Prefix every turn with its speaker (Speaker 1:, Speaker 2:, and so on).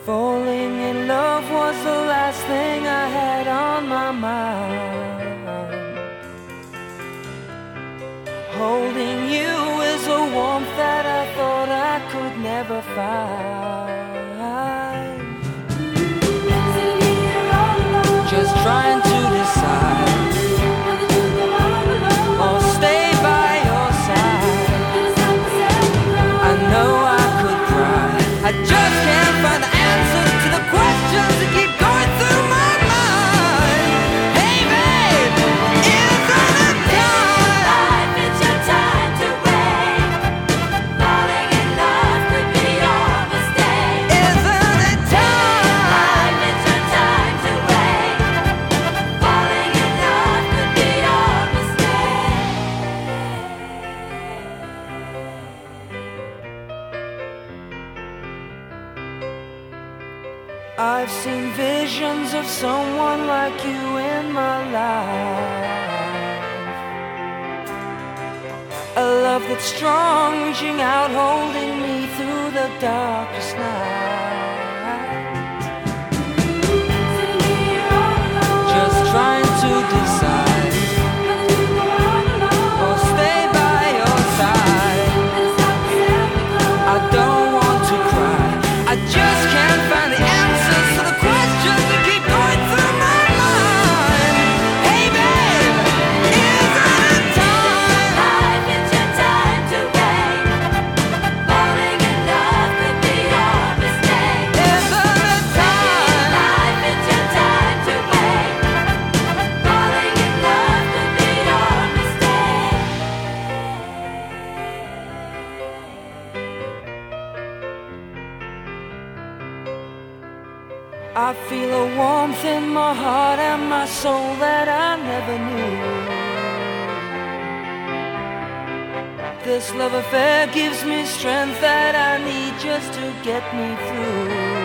Speaker 1: Falling in love was the last thing I had on my mind. Holding you is a warmth that I thought I could never find. Just trying to decide or stay by your side. I know I could cry, I just can't find the answers to the questions that keep going through my mind. Hey babe, isn't it time?
Speaker 2: Life, it's your time to wait. Falling in love could be your mistake.
Speaker 1: Isn't it time?
Speaker 2: Life, it's your time to wait. Falling in love could be your mistake.
Speaker 1: I've seen visions of someone like you in my life. A love that's strong, reaching out, holding me through the darkest night. Just trying to decide or stay by your side. I don't want to cry, I just can't find the answers to the questions that keep going through my mind. Hey babe, isn't it time?
Speaker 2: Life, it's your time to wait. Falling in love could be your mistake.
Speaker 1: Isn't it time?
Speaker 2: Life, it's your time to wait. Falling in love could be your mistake.
Speaker 1: I feel a warmth in my heart and my soul that I never knew. This love affair gives me strength that I need just to get me through.